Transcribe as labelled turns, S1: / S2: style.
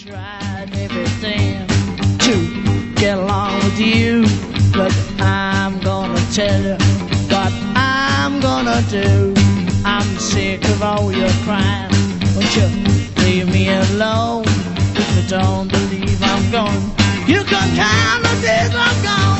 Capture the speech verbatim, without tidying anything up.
S1: tried everything to get along with you, but I'm gonna tell you what I'm gonna do. I'm sick of all your crying. Won't you leave me alone? If you don't believe I'm gone, you can count the days I'm gone.